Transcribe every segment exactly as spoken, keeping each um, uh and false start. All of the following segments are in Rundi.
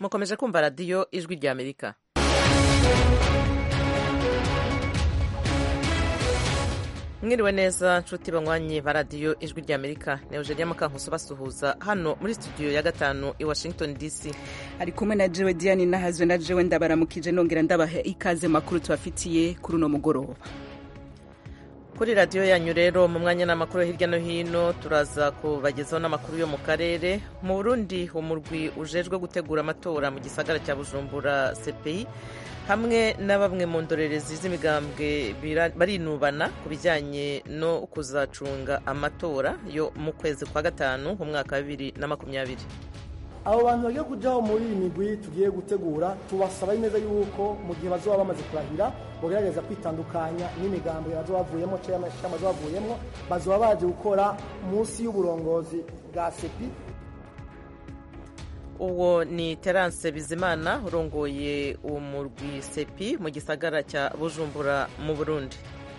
mukomeje kumva radiyo ijwi rya amerika. mwiriwe neza nshuti banywanyi ba radiyo ijwi rya amerika. ni Eugenia Mukankusi basuhuza hano muri studio ya gatanu i Washington D C. ari kumwe na jewe Diane Nahazwe na jewe ndabaramukije nongera ndabaha ikaze makuru tubafitiye kuri uno mugoroba. Kuri radiyo yanyu rero mu mwanya n'amakuru hirya no hino turaza kubagezaho n'amakuru yo mu karere. Mu Burundi umurwi ujejwe gutegura amatora mu gisagara cya Bujumbura C P I hamwe na bamwe mu ndorerezi z'imigambwe barinubana ku bijyanye no kuzacunga amatora yo mu kwezi kwa gatanu mu mwaka wa bibiri na makumyabiri. abo bantu bagiye kujyaho muri iyi migwi tugiye gutegura tubasaba neza yuko mu gihe bazoba bamaze kurahira bagerageza kwitandukanya n'imigambwe bazoba bavuyemo cyangwa bazoba bavuyemo bazoba baje gukora munsi y'uburongozi bwa C P I. uwo ni Terence Bizimana urongoye umurwi C P I mu gisagara cya Bujumbura mu Burundi.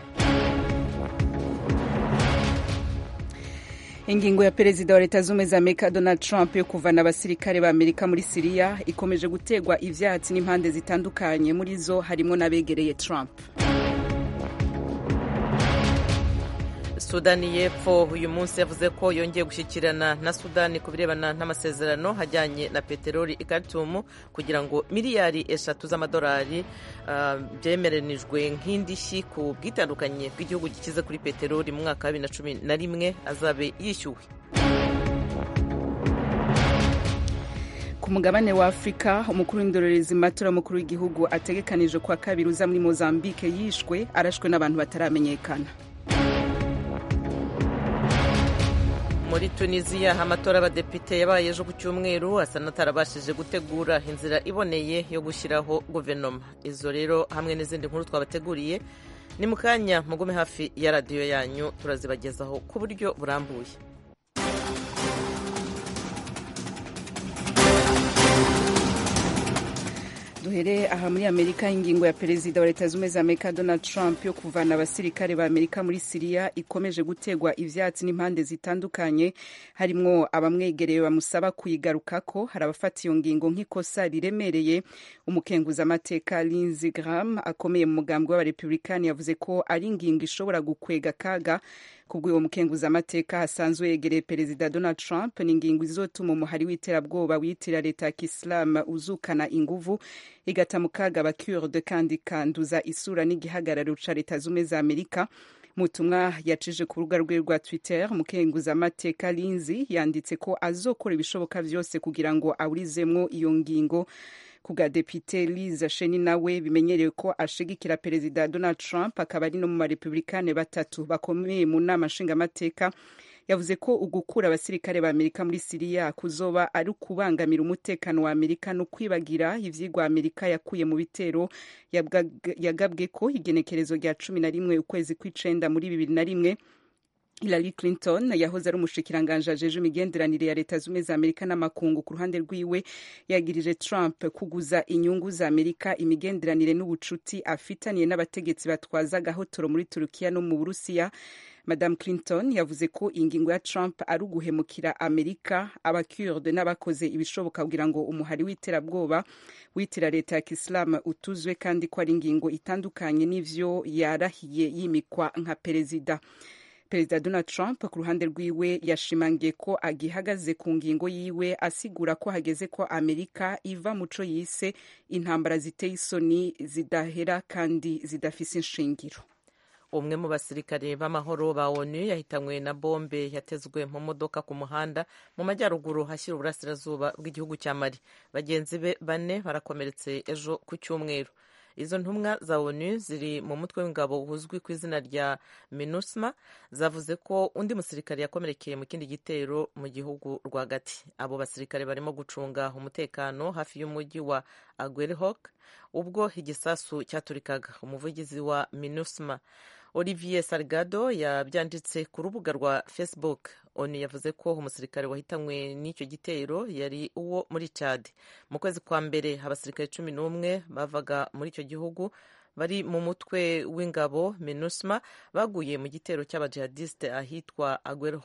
Ingingo ya perezida wa leta z'ubumwe za Amerika Donald Trump yo kuvana abasirikare ba Amerika muri Siriya ikomeje gutegwa ivyatsi n'impande zitandukanye, muri zo harimo n'abegereye Trump. Sudani y'Epfo uyu munsi yavuze ko yongeye gushyikirana na Sudani ku birebana n'amasezerano hajyanye na peteroli i Khartoum kugira ngo miliyari eshatu z'amadolari uh, byemeranijwe nk'indishyi ku bwitandukanye bw'igihugu gikize kuri peteroli mu mwaka wa bibiri na cumi na rimwe azabe yishyuwe. Ku mugabane wa Afrika umukuru w'indorerezi matora mukuru w'igihugu ategekanije kwa kabiri uza muri Mozambique yishwe arashwe n'abantu bataramenyekana. Muri Tunisia amatora y'abadepite yabaye ejo ku cyumweru asa n'atarabashije gutegura inzira iboneye yo gushyiraho guverinoma. Izo rero hamwe n'izindi nkuru twabateguriye ni mu kanya, mugume hafi ya radiyo yanyu turazibagezaho ku buryo burambuye. Duhere aha muri Amerika. Ingingo ya perezida wa leta z'ubumwe za Amerika Donald Trump yo kuvana abasirikare ba Amerika muri Siriya ikomeje gutegwa ivyatsi n'impande zitandukanye, harimwo abamwegereye bamusaba kuyigarukako. Hari abafata iyo ngingo nk'ikosa riremereye. Umukenguza amateka Lindsey Graham akomeye mu mugambwe w'abarepublikani yavuze ko ari ingingo ishobora gukwega kaga kubw'uwo mukenguza amateka hasanzwe yegereye perezida Donald Trump. Ni ingingo izotuma umuhari w'iterabwoba witira leta ya Islam uzukana inguvu igata mu kaga abakurde kandi kanduza isura n'igihagararo ca leta z'ubumwe za Amerika. Mu butumwa yacije ku rubuga rwe rwa Twitter, umukenguza amateka Lindsey yanditse ko azokora ibishoboka vyose kugira ngo awurizemwo iyo ngingo. Kuga depite Liz Cheney nawe bimenyerewe ko ashigikira perezida Donald Trump, akaba ari no mu marepublikane batatu bakomeye mu nama nshingamateka, yavuze ko ugukura abasirikare ba Amerika muri Siriya kuzoba ari kubangamira umutekano wa Amerika no kwibagira ivyigwa Amerika yakuye mu bitero yagabwe ko igenekerezo rya cumi na rimwe ukwezi kw'icenda muri bibiri na rimwe. Hillary Clinton yahoze ari umushikiranganje ajeje imigenderanire ya leta z'ubumwe za Amerika n'amakungu ku ruhande rwiwe yagirije Trump kuguza inyungu za Amerika, imigenderanire n'ubucuti afitaniye n'abategetsi batwaza gahotoro muri Turukiya no mu Burusiya. Madame Clinton yavuze ko ingingo ya Trump ari uguhemukira Amerika, abakurde n'abakoze ibishoboka kugira ngo umuhari w'iterabwoba witira leta ya Islam utuzwe, kandi ko ari ingingo itandukanye n'ivyo yarahiye yimikwa nka perezida. Perezida Donald Trump ku ruhande rwiwe yashimangiye ko agihagaze ku ngingo yiwe, asigura ko hageze ko Amerika iva muco yise intambara ziteye isoni zidahera kandi zidafise inshingiro. Umwe mu basirikare b'amahoro ba ONU yahitanywe na bombe yatezwe mu modoka ku muhanda mu majyaruguru hashyira uburasirazuba bw'igihugu cya Mali. Bagenzi be bane barakomeretse ejo ku cyumweru. Izo ntumwa za ONU ziri mu mutwe w'ingabo uzwi ku izina rya MINUSMA zavuze ko undi musirikare yakomerekeye mu kindi gitero mu gihugu rwagati. Abo basirikare barimo gucunga umutekano hafi y'umujyi wa Aguelhok ubwo igisasu cyaturikaga. Umuvugizi wa MINUSMA Olivier Salgado yabyanditse ku rubuga rwa Facebook. ONU yavuze ko umusirikare wahitanywe n'icyo gitero yari uwo muri Chad. Mu kwezi kwa mbere abasirikare cumi n'umwe bavaga muri icyo gihugu bari mu mutwe w'ingabo MINUSMA baguye mu gitero cy'abajihadiste ahitwa Aguelhok.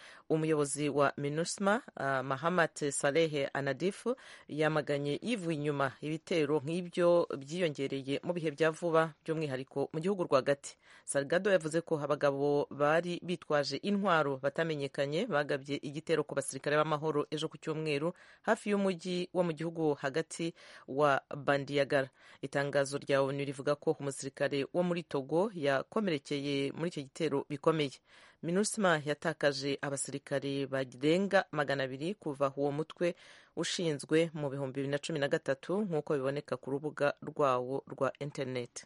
umuyobozi wa minusma uh, Mahamat Saleh Anadif yamaganye yivuye inyuma ibitero nk'ibyo byiyongereye mu bihe bya vuba by'umwihariko mu gihugu rwagati. Salgado yavuze ko abagabo bari bitwaje intwaro batamenyekanye bagabye igitero ku basirikare b'amahoro ejo ku cyumweru hafi y'umujyi wo mu gihugu hagati wa Bandiagara. Itangazo rya ONU rivuga ko umusirikare wo muri Togo yakomerekeye muri icyo gitero bikomeye. MINUSMA yatakaje abasirikare barenga magana abiri kuva uwo mutwe ushinzwe mu bihumbi bibiri na cumi na gatatu nk'uko biboneka ku rubuga rwawo rwa interineti.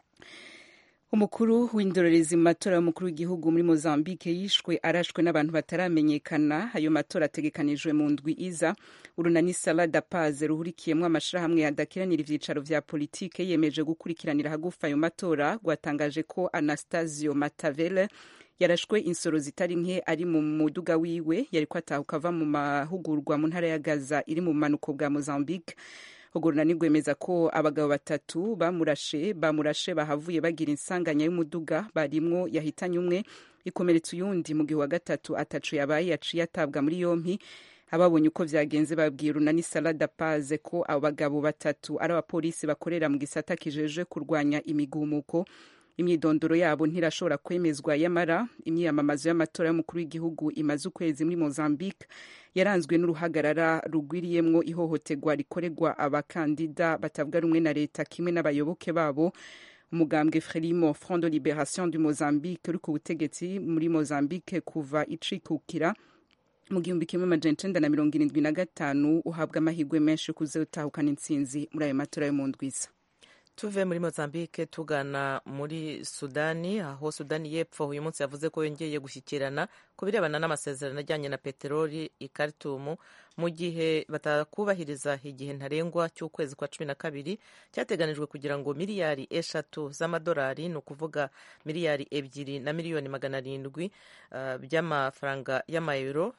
Umukuru w'indorerezi mu matora y'umukuru w'igihugu muri Mozambique yishwe arashwe n'abantu bataramenyekana. Ayo matora ategekanijwe mu ndwi iza. Urunani Sala da Paz ruhurikiyemwo amashirahamwe adakiranira ivyicaro vya politike yemeje gukurikiranira hagufa ayo matora rwatangaje ko Anastasio Matavele yarashwe insoro zitari nke ari mu muduga wiwe yariko atahuka ava mu mahugurwa mu ntara ya Gaza iri mu manuko bwa Mozambique. Urwo runani rwemeza ko abagabo batatu bamurashe bamurashe bahavuye bagira insanganya y'umuduga barimwo yahitanye umwe ikomeretsa uyundi mu gihe wa gatatu atacu yabaye yaciye atabwa muri yompi. Ababonye uko vyagenze babwiye urunani Sala da Paz ko abo bagabo batatu ari abapolisi bakorera mu gisata kijejwe kurwanya imigumuko. Imyidondoro yabo ntirashobora kwemezwa, yamara imyiyamamazo y'amatora y'umukuru w'igihugu imaze ukwezi muri Mozambique yaranzwe n'uruhagarara rugwiriyemwo ihohoterwa rikorerwa abakandida batavuga rumwe na leta kimwe n'abayoboke babo. Umugambwe Frelimo Front de Libération du Mozambique uri ku butegetsi muri Mozambique kuva icikukira mu gihumbi kimwe amajana icenda na mirongo irindwi na gatanu uhabwa amahirwe menshi kuzotahukana intsinzi muri ayo matora yo mu ndwiza. Tuve muri Mozambique tugana muri Sudani, aho Sudani y'Epfo uyu munsi yavuze ko yongeye gushyikirana ku birebana n'amasezerano ajyanye na peteroli i Khartoum mu gihe batakubahiriza igihe ntarengwa cy'ukwezi kwa cumi na kabiri cyateganijwe kugira ngo miliyari eshatu z'amadolari, ni ukuvuga miliyari ebyiri na miliyoni magana arindwi uh, by'amafaranga y'amayero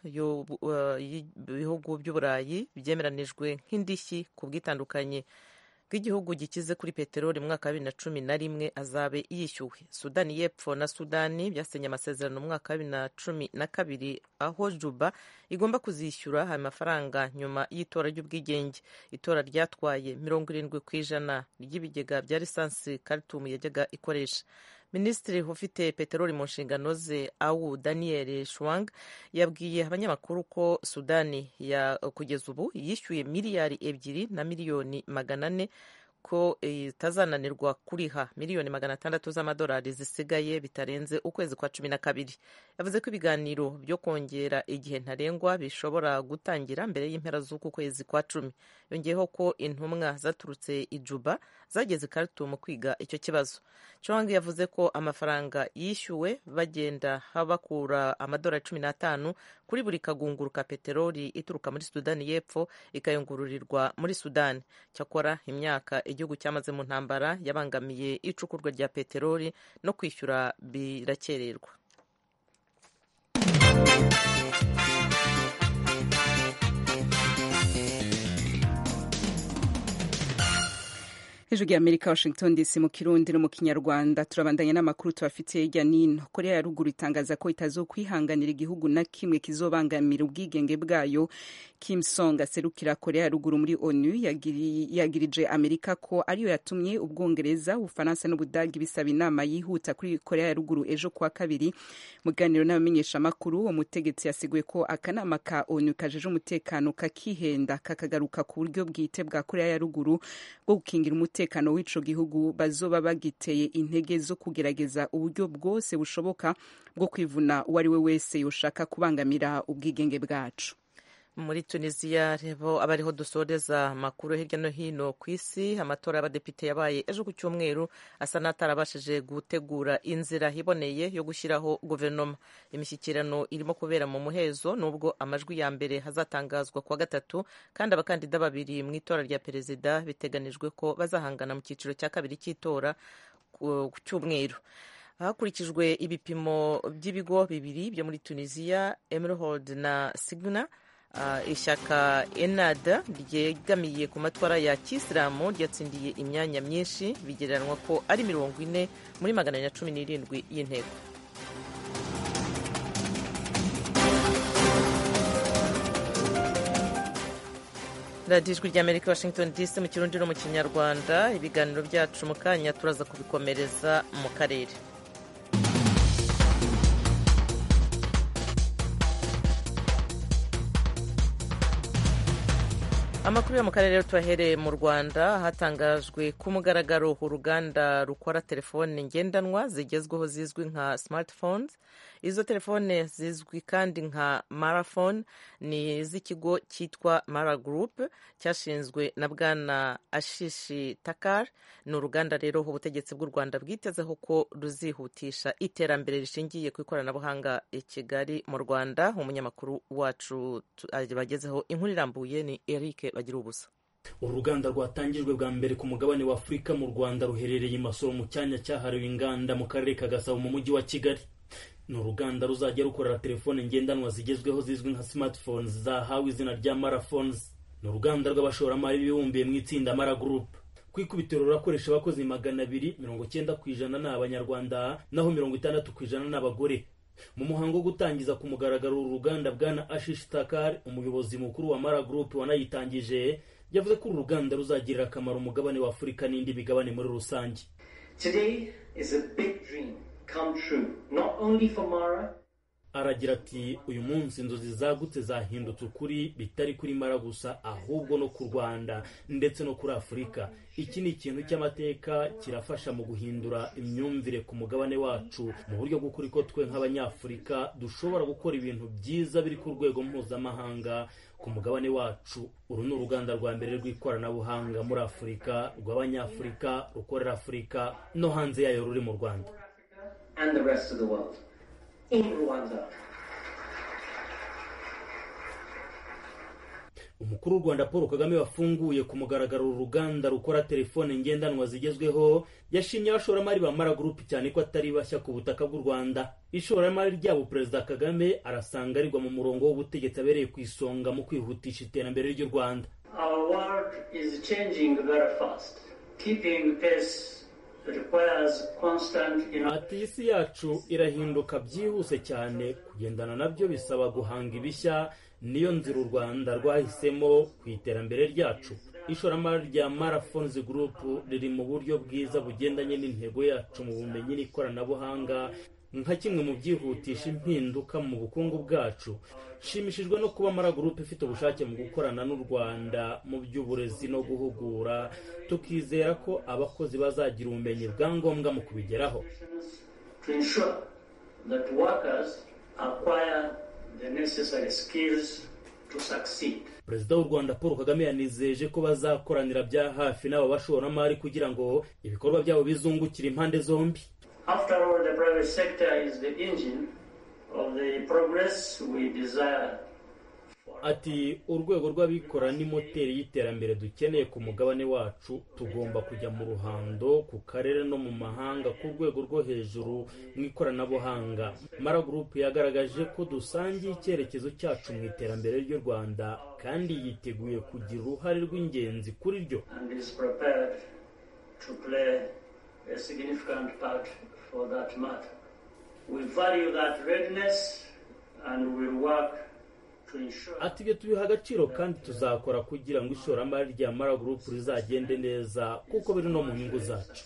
y'ibihugu uh, by'Uburayi byemeranijwe nk'indishyi ku bwitandukanye bw'igihugu gikize kuri peteroli mu mwaka wa bibiri na cumi na rimwe azabe yishyuwe. Sudani y'Epfo na Sudani byasenye amasezerano mu mwaka wa bibiri na cumi na kabiri aho Juba igomba kuzishyura aya mafaranga nyuma y'itora ry'ubwigenge. Itora ryatwaye mirongo irindwi ku ijana ry'ibigega bya lisansi Khartoum yajyaga ikoresha. Minisitiri ufite peteroli mu nshingano ze Awu Daniel Shwang yabwiye abanyamakuru ko Sudani ya kugeza ubu yishyuye miliyari ebyiri na miliyoni magana ane ko itazananirwa kuriha miliyoni magana atandatu z'amadolari zisigaye bitarenze ukwezi kwa cumi na kabiri. Yavuze ko ibiganiro byo kongera igihe ntarengwa bishobora gutangira mbere y'impera z'uku kwezi kwa cumi. Yongeyeho ko intumwa zaturutse i Juba zageze Khartoum kwiga icyo kibazo. Chong yavuze ko amafaranga yishyuwe bagenda bakura amadolari cumi n'atanu kuri buri kagunguru ka peteroli ituruka muri Sudani y'Epfo ikayungururirwa muri Sudani. Cyakora imyaka igihugu cyamaze mu ntambara yabangamiye icukurwa rya peteroli no kwishyura birakererwa. Ijwi rya Amerika, Washington D C mu Kirundi no mu Kinyarwanda. Turabandanya n'amakuru tubafitiye hirya nino. Korea ya ruguru itangaza ko itazokwihanganira igihugu na kimwe kizobangamira ubwigenge bwayo. Kim Song aserukira Korea ya ruguru muri ONU yagiri, yagirije Amerika ko ariyo yatumye Ubwongereza, Ufaransa n'Ubudagi bisaba inama yihuta kuri Korea ya ruguru ejo kwa kabiri. Mu kiganiro n'abamenyesha makuru, umutegetsi yasiguye ko akanama ka ONU kajeje umutekano kakihenda kakagaruka ku buryo bwite bwa Korea ya ruguru bwo gukingira umutekano w'ico gihugu bazoba bagiteye intege zo kugerageza uburyo bwose bushoboka bwo kwivuna uwari we wese yoshaka kubangamira ubwigenge bwacu. Muri Tunisia rebo abariho dusoreza makuru hirya no hino ku isi. Amatora y'abadepite yabaye ejo ku cyumweru asa n'atarabashije gutegura inzira iboneye yo gushyiraho guverinoma. Imishyikirano irimo kubera mu muhezo nubwo amajwi ya mbere hazatangazwa kwa gatatu, kandi abakandida babiri mu itora rya perezida biteganijwe ko bazahangana mu cyiciro cya kabiri cy'itora ku cyumweru. Hakurikijwe ibipimo by'ibigo bibiri byo muri Tunisia, Emerald na Signa, Uh, ishyaka Ennahda ryegamiye ku matwara ya Kisilamu ryatsindiye imyanya myinshi, bigereranwa ko ari mirongo ine muri magana na cumi n'irindwi y'inteko. radiyo ijwi ry'amerika washington dc mu kirundi no mu kinyarwanda. Ibiganiro byacu mu kanya turaza kubikomereza mu karere. Amakuru yo mu karere tubahereye mu Rwanda. Hatangajwe ku mugaragaro uruganda rukora telefone ngendanwa zigezweho zizwi nka smartphones. Izo telefone zizwi kandi nka Maraphone ni iz'ikigo cyitwa Mara Group cyashinzwe na bwana Ashish Takar. Ni uruganda rero ubutegetsi bw'u Rwanda bwitezeho ko ruzihutisha iterambere rishingiye ku ikoranabuhanga i Kigali mu Rwanda. Umunyamakuru wacu bagezeho inkuru irambuye ni Eric bagira ubusa. Uruganda rwatangijwe bwa mbere ku mugabane wa Afurika mu Rwanda ruherereye i Masoro mu cyanya cyahariwe inganda mu karere ka Gasabo mu mujyi wa Kigali. Ni uruganda ruzajya rukorera telefone ngendanwa zigezweho zizwi nka smartphones zahawe izina rya Maraphones. Ni uruganda rw'abashoramari bibumbiye mu itsinda Mara Group. Ku ikubitiro rurakoresha abakozi magana abiri mirongo icyenda ku ijana ni Abanyarwanda naho mirongo itandatu ku ijana ni abagore. Mu muhango wo gutangiza ku mugaragaro uruganda bwana Ashish Takar, umuyobozi mukuru wa Mara Group wanayitangije, yavuze ko uruganda ruzagirira akamaro umugabane wa Afurika n'indi bigabane muri rusange. Today is a big dream come true, not only for Mara. Aragira ati uyu munsi inzozi zagutse zahindutse ukuri, bitari kuri Mara gusa ahubwo no ku Rwanda ndetse no kuri Afurika. Iki ni ikintu cy'amateka kirafasha mu guhindura imyumvire ku mugabane wacu mu buryo bw'ukuri ko twe nk'Abanyafurika dushobora gukora ibintu byiza biri ku rwego mpuzamahanga ku mugabane wacu. Uru ni uruganda rwa mbere rw'ikoranabuhanga muri Afurika rw'Abanyafurika rukorera Afurika no hanze yayo ruri mu Rwanda. And the rest of the world. In Rwanda. Umukuru w'u Rwanda Paul Kagame wafunguye ku mugaragaro uruganda rukora telefone ngendanwa zigezweho yashimye abashoramari ba Mara Group cyane ko atari bashya ku butaka bw'u Rwanda. Ishoramari ryabo Perezida Kagame arasanga rigwa mu murongo w'ubutegetsi abereye ku isonga mu kwihutisha iterambere ry'u Rwanda. Our world is changing very fast. Keeping pace requires constant innovation. Ati isi yacu irahinduka byihuse cyane, kugendana nabyo bisaba guhanga ibishya. Niyo nzira u Rwanda rwahisemo ku iterambere ryacu. Ishoramari rya Maraphones Group riri mu buryo bwiza bugendanye n'intego yacu mu bumenyi n'ikoranabuhanga nka kimwe mu byihutisha impinduka mu bukungu bwacu. Shimishijwe no kuba Mara Group ifite ubushake mu gukorana n'u Rwanda mu by'uburezi no guhugura, tukizera ko abakozi bazagira ubumenyi bwa ngombwa mu kubigeraho. To ensure that workers acquire the necessary skills to succeed. Perezida w'u Rwanda Paul Kagame yanizeje ko bazakoranira bya hafi n'abo bashoramari kugira ngo ibikorwa byabo bizungukire impande zombi. After all, the private sector is the engine of the progress we desire. Ati urwego rw'abikora ni moteri y'iterambere dukeneye ku mugabane wacu. Tugomba kujya mu ruhando ku karere no mu mahanga ku rwego rwo hejuru mu ikoranabuhanga. Mara Group yagaragaje ko dusangiye icyerekezo cyacu mu iterambere ry'u Rwanda kandi yiteguye kugira uruhare rw'ingenzi kuri ryo. And is prepared to play a significant part for that matter. We value that readiness and will work to ensure. Ati ibyo tubiha agaciro kandi tuzakora kugira ngo ishoramari rya Mara Group rizagende neza kuko biri no mu nyungu zacu.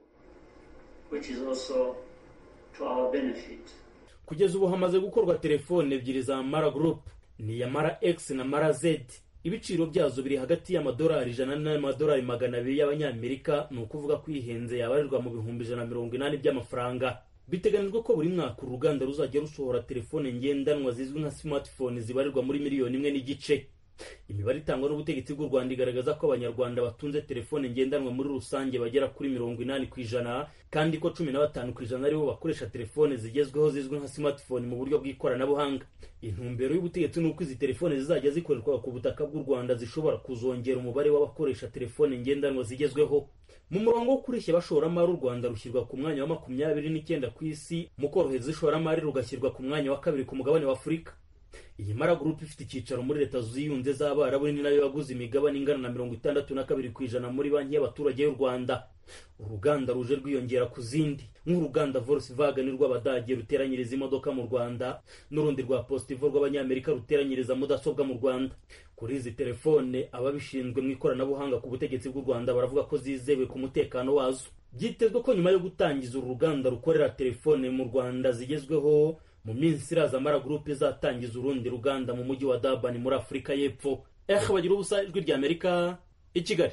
Which is also to our benefit. Kugeza ubu hamaze gukorwa telefone ebyiri za Mara Group, ni ya Mara X na Mara Z. Ibiciro byazo biri hagati y'amadolari ijana n'amadolari magana abiri y'Abanyamerika, ni ukuvuga kwihenze yabarirwa mu bihumbi ijana na mirongo inani by'amafaranga. Biteganijwe ko buri mwaka uruganda ruzajya rusohora telefone ngendanwa zizwi nka smartphone zibarirwa muri miliyoni imwe n'igice. Imibare itangwa n'ubutegetsi bw'u Rwanda igaragaza ko Abanyarwanda batunze telefone ngendanwa muri rusange bagera kuri mirongo inani ku ijana, kandi ko cumi na batanu ku ijana aribo bakoresha telefone zigezweho zizwi nka smartphone mu buryo bw'ikoranabuhanga. Intumbero y'ubutegetsi ni uko izi telefone zizajya zikorerwa ku butaka bw'u Rwanda zishobora kuzongera umubare w'abakoresha telefone ngendanwa zigezweho. Mu murongo wo kureshya abashoramari u Rwanda rushyirwa ku mwanya wa makumyabiri n'icyenda ku isi, mu korohereza ishoramari rugashyirwa ku mwanya wa kabiri ku mugabane wa Afurika. iyi Mara Group ifite icyicaro muri leta ziyunze z'Abarabu ni nayo yaguze imigabane ingana na mirongo itandatu na kabiri ku ijana muri banki y'abaturage y'u Rwanda. Uruganda ruje rwiyongera ku zindi nk'uruganda Volkswagen rw'Abadage ruteranyiriza imodoka mu Rwanda n'urundi rwa Positivo rw'Abanyamerika ruteranyiriza mudasobwa mu Rwanda. Kuri izi telefone ababishinzwe mu ikoranabuhanga ku butegetsi bw'u Rwanda baravuga ko zizewe ku mutekano wazo. Byitezwe ko nyuma yo gutangiza uru ruganda rukorera telefone mu Rwanda zigezweho, mu minsi iraza Mara Group izatangiza urundi ruganda mu mujyi wa Durban muri Afurika y'Epfo. Eh bagira ubusa ijwi ry'Amerika i Kigali.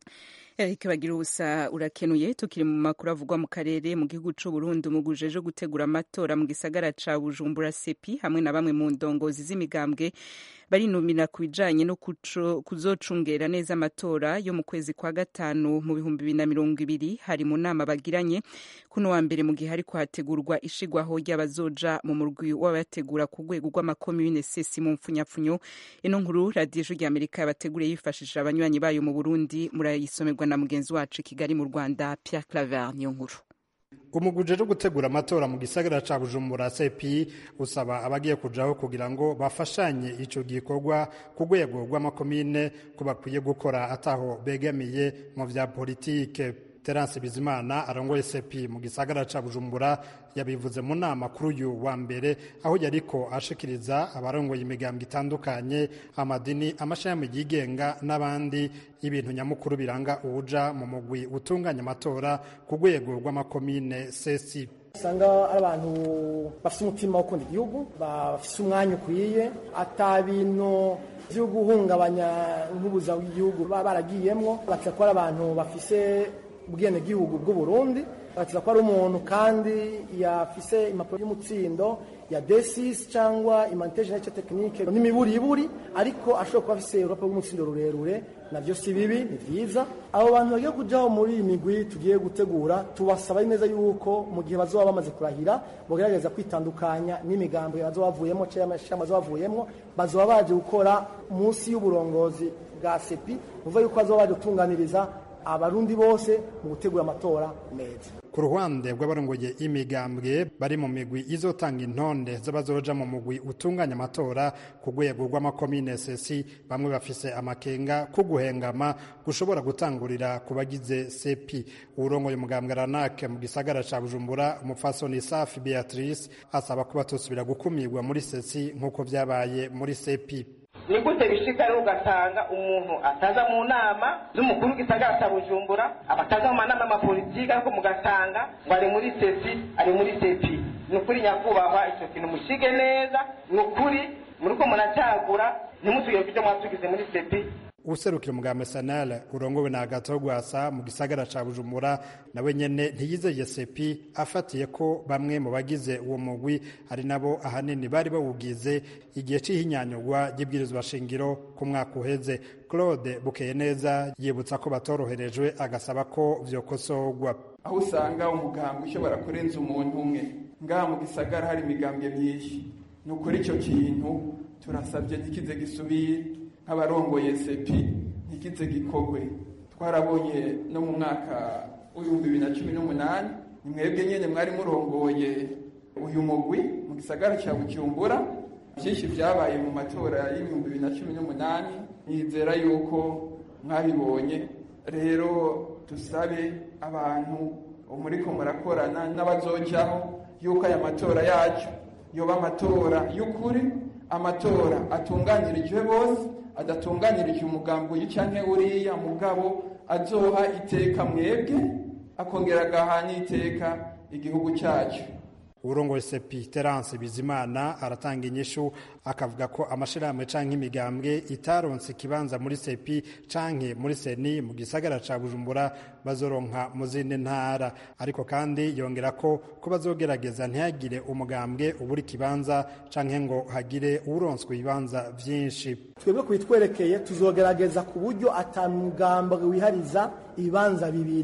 Eric bagira ubusa urakenuye. Tukiri mu makuru avugwa mu karere mu gihugu c'u Burundi mu gujeje gutegura amatora mu gisagara ca Bujumbura Sepi hamwe na bamwe mu ndongozi z'imigambwe barinumira ku bijanye no kuzocungera neza amatora yo mu kwezi kwa gatanu mu bihumbi bibiri na mirongo ibiri. Hari mu nama bagiranye kuno wa mbere mu gihe hariko hategurwa ishigwaho ry'abazoja mu murwi w'abategura ku rwego rw'amakomune sesi mu mfunyapfunyo. Ino nkuru radiyo ijwi ry'Amerika yabateguriye yifashishije abanywanyi bayo mu Burundi, murayisomerwa na mugenzi wacu Kigali mu Rwanda Pierre Claver niyo nkuru. Umuguje rwo gutegura amatora mu gisagara ca Bujumbura Sepi usaba abagiye kujaho kugira ngo bafashanye ico gikorwa ku rwego rw'amakomine ko bakwiye gukora ataho begamiye mu vya politike. Terence Bizimana arongoye Sepi mu gisagara ca Bujumbura yabivuze mu nama kuri uyu wa mbere aho yariko ashikiriza abarongoye imigambwe itandukanye, amadini, amashami yigenga n'abandi ibintu nyamukuru biranga uja mu mugwi utunganya amatora ku rwego rw'amakomine sesi. Usanga ari abantu bafite umutima wo gukunda igihugu, bafite umwanya ukwiye, ata bintu byo guhungabanya nk'ubuza bw'igihugu baba baragiyemwo, bakaba ari abantu bafise ubwene gihugu bw'u Burundi, bakaba ko ari umuntu kandi yafise impapuro y'umutsindo ya D six cyangwa imantage nature technique n'imiburiburi, ariko ashobora kuba afise urupapuro rw'umutsindo rurerure, navyo si bibi, ni vyiza. Abo bantu bagiye kujaho muri iyi migwi tugiye gutegura, tubasaba neza yuko mu gihe bazoba bamaze kurahira bogerageza kwitandukanya n'imigambo bazoba bavuyemo cyangwa amashami bazoba bavuyemo, bazoba baje gukora munsi y'uburongozi bwa Sepi, uvuga yuko bazoba baje gutunganiriza abarundi bose mu gutegura amatora meza. Ku ruhande rw'abarongoye imigambwe bari mu migwi izotanga intonde z'abazoja mu mugwi utunganya amatora ku rwego rw'amakomine sesi, bamwe bafise amakenga ko guhengama gushobora gutangurira ku bagize Sepi. Urongoye umugambwe Ranake mu gisagara ca Bujumbura, umupfasoni Safi Beatrice asaba ko batosubira gukumirwa muri sesi nk'uko vyabaye muri Sepi. Ni gute bishika rero ugasanga umuntu ataza mu nama z'umukuru w'igisagara cya Bujumbura, abataza mu manama y'amapolitiki, ariko mugasanga ngo ari muri sesi, ari muri Sepi. Ni ukuri nyakubahwa, icyo kintu mushige neza, ni ukuri muriko munacagura, ntimutuye ibyo mwatugize muri Sepi. Userukira umugambi Sanel urongowe na Agathon Rwasa mu gisagara ca Bujumbura nawe nyene ntiyizeye Sepi, afatiye ko bamwe mu bagize uwo mugwi ari nabo ahanini bari bawugize igihe c'ihinyanyurwa ry'ibwirizwa shingiro ku mwaka uheze. Claude Bukeyeneza yibutsa ko batoroherejwe, agasaba ko vyokosorwa. Aho usanga umugambi ushobora kurenza umuntu umwe, ngaha mu gisagara hari imigambwe myinshi. Nukuri ico kintu turasabye ntikize gisubire, nk'abarongoye Sepi ntikize gikogwe. Twarabonye no mu mwaka w'ibihumbi bibiri na cumi n'umunani, mwebwe nyene mwari murongoye uyu mugwi mu gisagara cya Bujumbura. Byinshi byabaye mu matora y'ibihumbi bibiri na cumi n'umunani, nizera yuko mwabibonye. Rero tusabe abantu umuriko murakorana n'abazojaho yuko aya matora yacu yoba amatora y'ukuri, amatora atunganirijwe bose, adatunganirije umugambi uyu canke uriya, mugabo azoha iteka mwebwe, akongera agahana iteka igihugu cyacu. Urongoye Sepi Terence Bizimana aratanga inyishu, akavuga ko amashirahamwe canke imigambwe itaronse kibanza muri Sepi canke muri Seni mu gisagara ca Bujumbura bazoronka mu zindi ntara, ariko kandi yongera ko ko bazogerageza ntihagire umugambwe uburi kibanza canke ngo hagire uronswe ibibanza vyinshi. Twebwe kubitwerekeye tuzogerageza ku buryo atamugambwe wihariza ibibanza bibiri.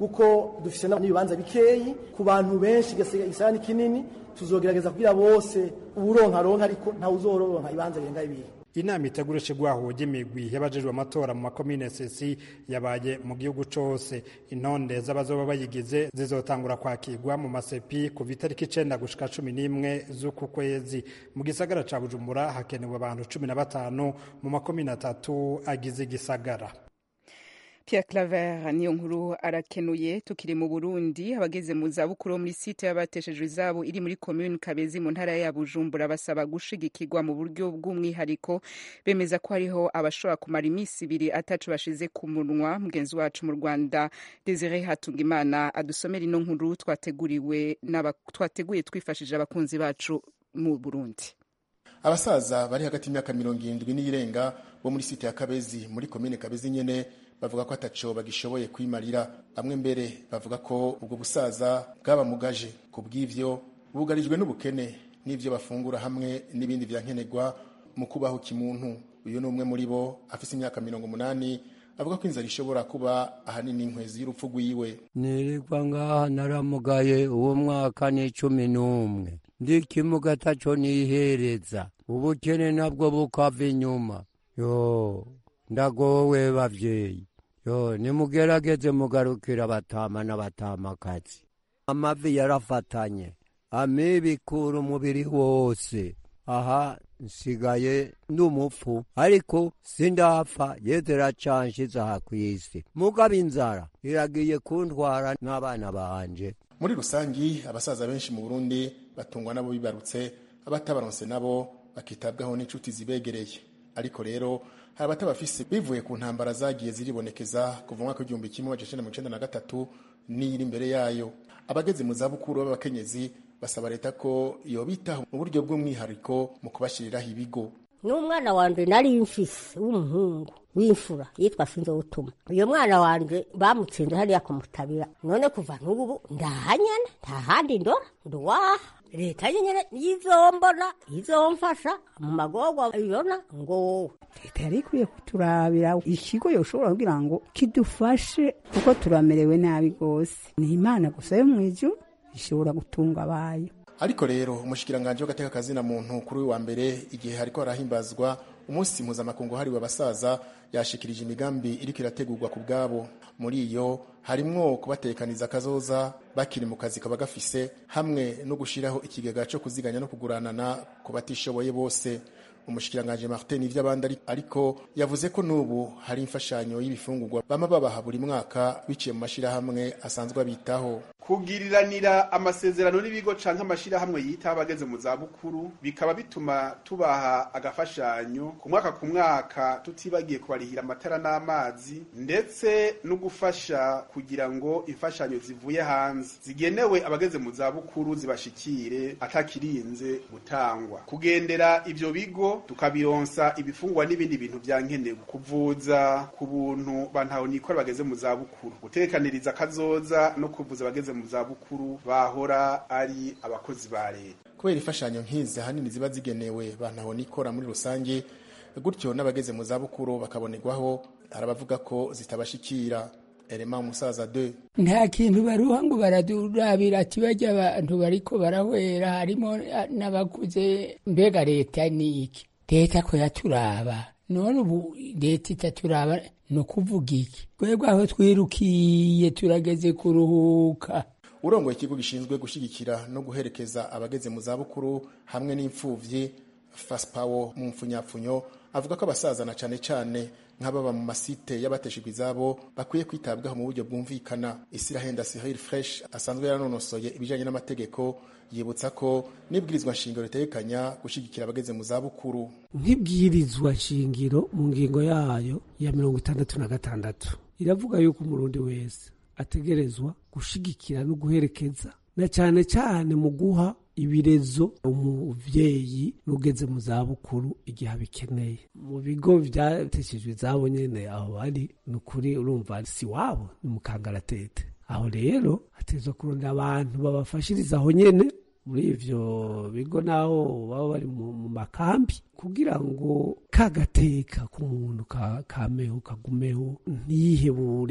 kuko dufise n'ibibanza bikeyi ku bantu benshi igisagara ni kinini tuzogerageza kugira bose uburonka ronka ariko nta uzoronka ibanza birenga ibiri. Inama itegurishe gwahoje imigwi y'abajejwe amatora mu makomine sesi yabaye mu gihugu cose. Intonde z'abazoba bayigize zizotangura kwakirwa mu masepi kuva itariki icenda gushika cumi n'imwe z'uku kwezi. Mu gisagara ca Bujumbura hakenewe abantu cumi na batanu mu makomine atatu agize igisagara. Pierre Claver niyo nkuru arakenuye. Tukiri mu Burundi, abageze mu zabukuru muri site y'abateshejwe izabo iri muri commune Kabezi mu ntara ya Bujumbura basaba gushigikirwa mu buryo bw'umwihariko, bemeza ko hariho abashobora kumara iminsi ibiri atacu bashize ku munwa. Mugenzi wacu mu Rwanda Desire Hatungimana adusomera ino nkuru twateguriwe twateguye twifashije abakunzi bacu mu Burundi. Abasaza bari hagati y'imyaka mirongo irindwi n'irenga bo muri site ya Kabezi muri commune Kabezi nyene bavuga ko ataco bagishoboye kwimarira. Bamwe mbere bavuga ko ubwo busaza bwabamugaje, ku bw'ivyo bugarijwe n'ubukene n'ivyo bafungura hamwe n'ibindi vyankenerwa mu kubaho kimuntu. Uyu ni umwe muri bo afise imyaka mirongo umunani, avuga ko inzara ishobora kuba ahanini inkwezi y'urupfu rwiwe. Nirirwa ngaha naramugaye uwo mwaka ni cumi n'umwe, ndikimuga ataco nihereza, ubukene nabwo bukava inyuma. Yo ndagowe bavyeyi, yo nimugerageze mugarukira batama n'abatamakazi. Amavi yarafatanye amibikura umubiri wose, aha nsigaye ndumupfu ariko sindapfa, yezera canshiza aha kw'isi. Mugabo inzara iragiye kuntwara n'abana banje. Muri rusangi abasaza benshi mu Burundi batungwa nabo bibarutse, abatabaronse nabo bakitabwaho n'inshuti zibegereye. Ariko rero hari abatabafise bivuye ku ntambara zagiye ziribonekeza kuva mwaka w'igihumbi kimwe amajana icenda na mirongo icenda na gatatu n'iri imbere yayo. Abageze mu zabukuru b'abakenyezi basaba leta ko yobitaho mu buryo bw'umwihariko mu kubashiriraho ibigo. N'umwana wanje nari mfise w'umuhungu w'imfura yitwa Sinzotuma. Uyo mwana wanje bamutsinze hariya kumutabira, none kuva n'ubu ndahanyana nta handi ndora nduwaha. Leta nyene yizombona izomfasha mu magorwa ibona ngo leta yari ikwiye kuturabira ikigo yoshobora kugira ngo kidufashe kuko turamerewe nabi gose. Ni Imana gusa yo mw'ijuru ishobora gutunga abayo. Ariko rero umushikiranganje w'agateka kazina muntu kuri wa mbere igihe hariko harahimbazwa umunsi mpuzamakungu hariwe abasaza yashikirije imigambi iriko irategurwa ku bwabo. Muri iyo harimwo kubatekaniza kazoza bakiri mu kazi kaba gafise, hamwe no gushiraho ikigega cyo kuziganya no kuguranana ku batishoboye bose. Umushikiranganje Martin ivy'abandi ariko yavuze ko nubu hari imfashanyo y'ibifungurwa bama babaha buri mwaka biciye mu mashira hamwe asanzwe abitaho. Kugiriranira amasezerano n'ibigo canke amashira hamwe yita abageze mu zabukuru bikaba bituma tubaha agafashanyo ku mwaka ku mwaka, tutibagiye kubarihira amatara n'amazi, ndetse no gufasha kugira ngo imfashanyo zivuye hanze zigenewe abageze mu zabukuru zibashikire atakirinze gutangwa. Kugendera ivyo bigo tukabironsa ibifungwa n'ibindi bintu vyankenewe, kuvuza ku buntu bantaho nikora bageze mu zabukuru, gutekaniriza kazoza no kuvuza bageze mu zabukuru bahora ari abakozi ba leta. Kubera ifashanyo nk'izi hanini ziba zigenewe bantaho nikora muri rusange, gutyo n'abageze mu zabukuru bakabonerwaho, arabavuga ko zitabashikira. Elema umusaza de nta kintu baruha ngo baradurabira ati bajya abantu bariko barahwera, harimo n'abakuze. Mbega leta ni iki? Leta ko yaturaba, none ubu leta itaturaba no kuvuga iki? Twebwe aho twirukiye turageze kuruhuka. Urongoye ikigo gishinzwe gushigikira no guherekeza abageze mu zabukuru hamwe n'imfuvyi Faspawo mu mfunyapfunyo avuga ko abasaza na cane cane nk'ababa mu masite y'abateshejwe izabo bakwiye kwitabwaho mu buryo bwumvikana. Isirahenda Cyril Fresh asanzwe yaranonosoye ibijanye n'amategeko yibutsa ko nibwirizwa nshingiro ritekanya gushigikira abageze mu zabukuru. Nk'ibwirizwa nshingiro mu ngingo yayo ya mirongo itandatu na gatandatu iravuga yuko umurundi wese ategerezwa gushigikira no guherekeza, na cane cane mu guha ibirezo umuvyeyi n'ugeze mu zabukuru igihe abikeneye. Mu bigo vyateshejwe izabo nyene aho bari nukuri urumva si wabo ni mu kangaratete. Aho rero hatezwa kurondera abantu babafashiriza aho nyene muri ivyo bigo naho baba bari mu makambi, kugira ngo kagateka k'umuntu kameho kagumeho ntiyihebure.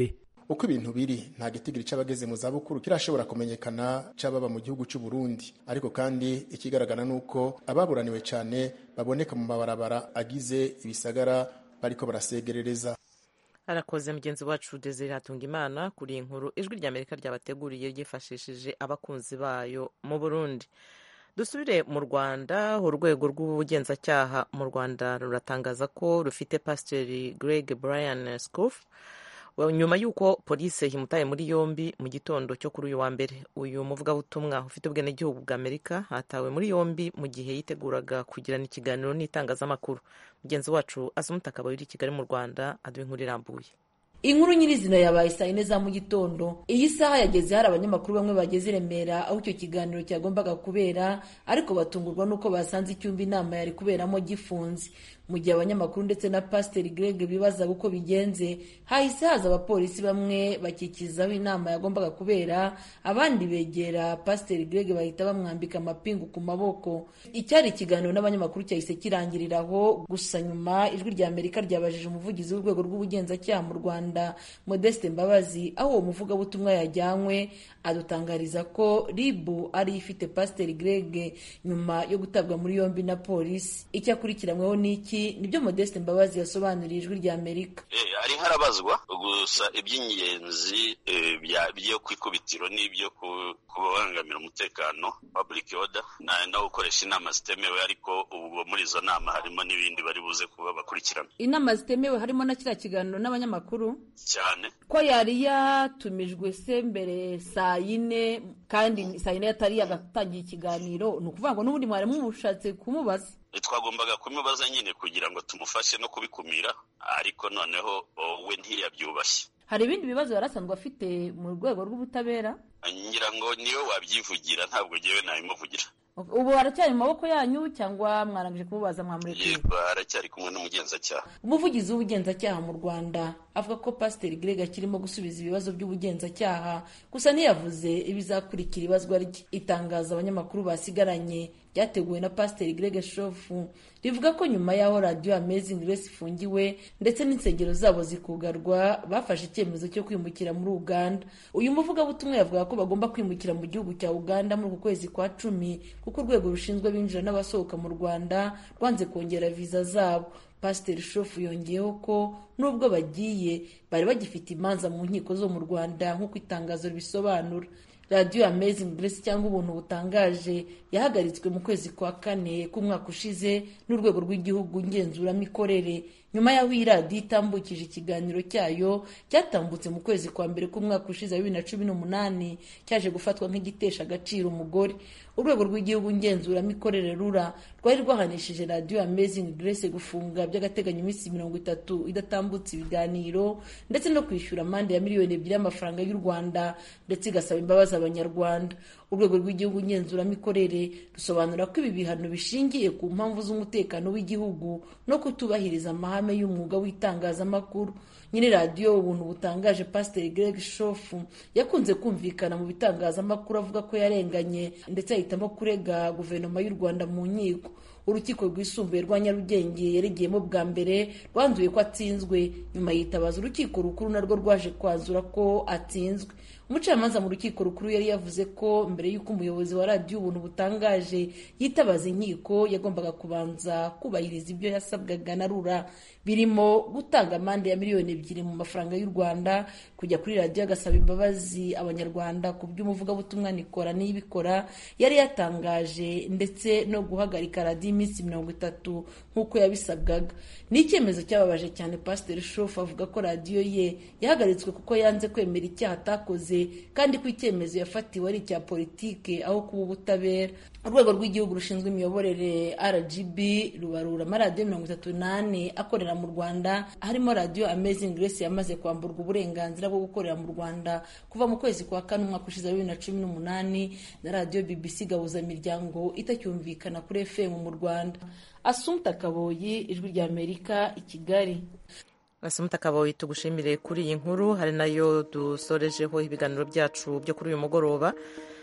uko ibintu biri nta gitigiri c'abageze mu zabukuru kirashobora kumenyekana c'ababa mu gihugu c'u Burundi, ariko kandi ikigaragara nuko ababuraniwe cane baboneka mu mabarabara agize ibisagara bariko barasegerereza. arakoze mugenzi wacu Desire Hatungimana kuri inkuru ijwi rya Amerika ryabateguriye ryifashishije abakunzi bayo mu Burundi. Dusubire mu Rwanda. Urwego rw'ubugenzacyaha mu Rwanda ruratangaza ko rufite Pasiteri Greg Brian Scoof nyuma y'uko polisi imutaye muri yombi mu gitondo cyo kuri uyu wa mbere. Uyu muvugabutumwa ufite ubwenegihugu bwa Amerika hatawe muri yombi mu gihe yiteguraga kugirana ikiganiro n'itangazamakuru. Mugenzi wacu Asumuta Kabaye uri i Kigali mu Rwanda aduha inkuru irambuye. Inkuru nyirizina yabaye saa yine za mu gitondo. Iyi saha yageze hari abanyamakuru bamwe bageze i Remera aho icyo kiganiro cyagombaga kubera, ariko batungurwa nuko basanze icyumba inama yari kuberamo gifunze. Mu gihe abanyamakuru ndetse na Pasiteri Greg bibaza uko bigenze, hahise haza abapolisi bamwe bakikiza aho inama yagombaga kubera, abandi begera Pasiteri Greg bahita bamwambika amapingu ku maboko. Icyari ikiganiro n'abanyamakuru cyahise kirangiriraho, gusa nyuma ijwi rya Amerika ryabajije umuvugizi w'urwego rw'ubugenzacyaha mu Rwanda Modeste Mbabazi aho uwo muvugabutumwa yajyanywe, adutangariza ko R I B ari ifite Pasiteri Greg nyuma yo gutabwa muri yombi na polisi. Icyo akurikiranyweho n'iki nibyo Modeste Mbabazi yasobanuriye ijwi rya Amerika. Eh, ari harabazwa gusa iby'ingenzi eh, byo kwikubitiro n'ibyo kubangamira umutekano public order na no gukoresha inama zitemewe, ariko ubwo muri izo nama harimo n'ibindi bari buze kuba bakurikirana. Inama zitemewe harimo na kiriya kiganiro n'abanyamakuru cyane ko yari yatumijwe se mbere saa yine kandi saa yine yatari yagatangiye ikiganiro. Ni ukuvuga ngo n'ubundi mwari mumushatse kumubaza. Twagombaga kumubaza nyine kugira ngo tumufashe no kubikumira, ariko noneho we ntiyabyubashye. Hari ibindi bibazo yarasanzwe afite mu rwego rw'ubutabera? Ngira ngo niyo wabyivugira, ntabwo jewe nabimuvugira. Ubu haracyari mu maboko yanyu cyangwa mwarangije kumubaza mwamureke? Yego, haracyari kumwe n'umugenzacyaha. Umuvugizi w'ubugenzacyaha mu Rwanda avuga ko Pasiteri Greg akirimo gusubiza ibibazo by'ubugenzacyaha, gusa ntiyavuze ibizakurikira ibazwa rye. Itangazo abanyamakuru basigaranye ryateguwe na Pasiteri Greg Shofu rivuga ko nyuma y'aho Radio Amazing Grace ifungiwe ndetse n'insengero zabo zikugarwa, bafashe icyemezo cyo kwimukira muri Uganda. Uyu muvugabutumwa yavuga ko bagomba kwimukira mu gihugu cya Uganda muri uku kwezi kwa cumi, kuko urwego rushinzwe abinjira n'abasohoka mu Rwanda rwanze kongera viza zabo. Pasiteri Shofu yongeyeho ko nubwo bagiye bari bagifite imanza mu nkiko zo mu Rwanda nk'uko itangazo ribisobanura. Radio Amazing Grace cyangwa ubuntu butangaje yahagaritswe mu kwezi kwa kane k'umwaka ushize n'urwego rw'igihugu ngenzuramikorere, nyuma y'aho iyi radiyo itambukije ikiganiro cyayo cyatambutse mu kwezi kwa mbere k'umwaka ushize bibiri na cumi n'umunani, cyaje gufatwa nk'igitesha agaciro umugore. Urwego rw'igihugu ngenzuramikorere rura rwari rwahanishije Radio Amazing Grace gufunga by'agateganyo iminsi mirongo itatu idatambutse ibiganiro ndetse no kwishyura amande ya miliyoni ebyiri y'amafaranga y'u Rwanda, ndetse igasaba imbabazi Abanyarwanda. Urwego rw'igihugu ngenzuramikorere rusobanura ko ibi bihano bishingiye ku mpamvu z'umutekano w'igihugu no kutubahiriza amahame y'umwuga w'itangazamakuru. Nyine radiyo ubuntu butangaje Pasiteri Greg Shofu yakunze kumvikana mu bitangazamakuru avuga ko yarenganye, ndetse ahitamo kurega guverinoma y'u Rwanda mu nkiko. Urukiko rwisumbuye rwa Nyarugenge yaregeyemo bwa mbere rwanzuye ko atsinzwe, nyuma yitabaza urukiko rukuru narwo rwaje kwanzura ko atsinzwe. Umucamanza mu rukiko rukuru yari yavuze ko mbere y'uko umuyobozi wa radiyo ubuntu butangaje yitabaza inkiko yagombaga kubanza kubahiriza ibyo yasabwaga na rura, birimo gutanga amande ya miliyoni ebyiri mu mafaranga y'u Rwanda, kujya kuri radiyo agasaba imbabazi Abanyarwanda ku by'umuvugabutumwa Nikora Niyibikora yari yatangaje, ndetse no guhagarika radiyo iminsi mirongo itatu nk'uko yabisabwaga. Ni icyemezo cyababaje cyane Pasiteri Shofu avuga ko radiyo ye yahagaritswe kuko yanze kwemera icyaha atakoze, kandi ko icyemezo yafatiwe ari icya politike aho kuba ubutabera. Urwego rw'igihugu rushinzwe imiyoborere R G B rubarura amaradiyo mirongo itatu n'ane akorera mu Rwanda, harimo Radio Amazing Grace yamaze kwamburwa uburenganzira bwo gukorera mu Rwanda kuva mu kwezi kwa kane umwaka ushize bibiri na cumi n'umunani, na Radio B B C gahuzamiryango itacyumvikana kuri F M mu Rwanda. Asumta Kaboyi, ijwi rya Amerika, i Kigali. Asumta Kaboyi, tugushimire kuri iyi nkuru. Hari nayo dusorejeho ibiganiro byacu byo kuri uyu mugoroba.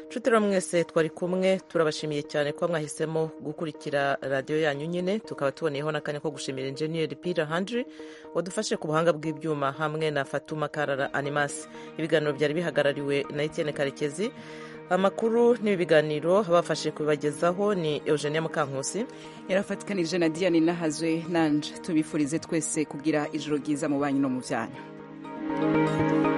nshuti rero mwese twari kumwe turabashimiye cyane kuba mwahisemo gukurikira radiyo yanyu nyine, tukaba tuboneyeho n'akanya ko gushimira enjeniyeri Peter Handry wadufashe ku buhanga bw'ibyuma hamwe na Fatuma Karara Animas. Ibiganiro byari bihagarariwe na Etienne Karekezi, amakuru n'ibi biganiro abafashe kubibagezaho ni Eugenia Mukankusi, yarafatikanije na Diane Nahazwe. Nanje tubifurize twese kugira ijoro ryiza mu banyu no mu byanyu.